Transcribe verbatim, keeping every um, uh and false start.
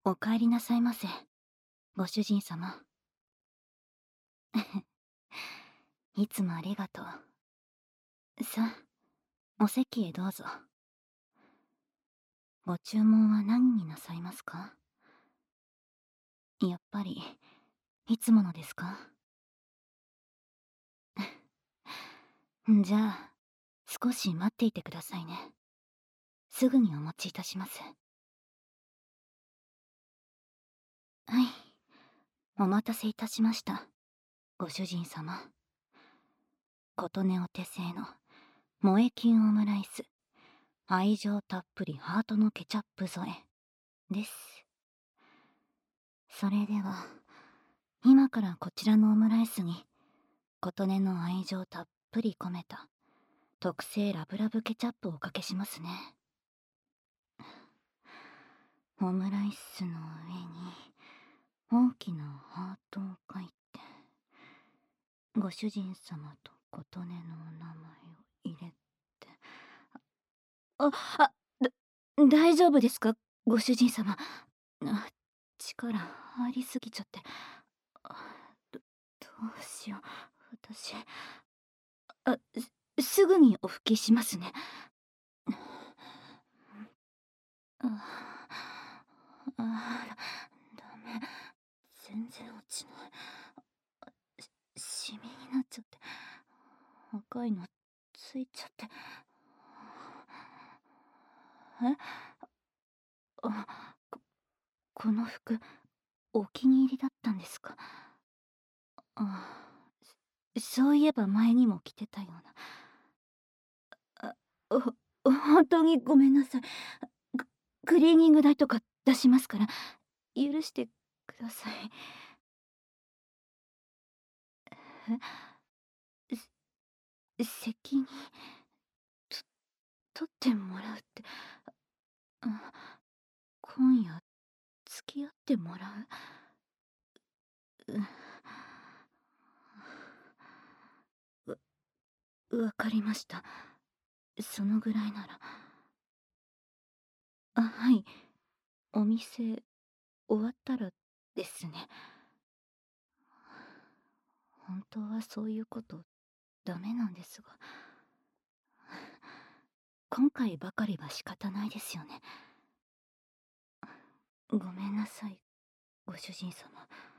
お帰りなさいませ、ご主人様。いつもありがとう。さあ、お席へどうぞ。ご注文は何になさいますか？やっぱり、いつものですか？じゃあ、少し待っていてくださいね。すぐにお持ちいたします。はい、お待たせいたしました、ご主人様。琴音お手製の萌えキュンオムライス、愛情たっぷりハートのケチャップ添えです。それでは、今からこちらのオムライスに琴音の愛情たっぷり込めた特製ラブラブケチャップをおかけしますね。オムライスの上に大きなハートを書いて、ご主人様と琴音のお名前を入れて。ああだ大丈夫ですか、ご主人様。あ、力入りすぎちゃって。あどどうしよう、私。あすすぐにお拭きしますね。ああダメ、全然落ちない。しシミになっちゃって、赤いのついちゃって。えあここの服お気に入りだったんですか？あそういえば前にも着てたような。あお本当にごめんなさい。ククリーニング代とか出しますから許してください。え責任と取ってもらうって、あ今夜付き合ってもらう。わ分かりました、そのぐらいなら。あはいお店終わったらですね。本当はそういうことダメなんですが、今回ばかりは仕方ないですよね。ごめんなさい、ご主人様。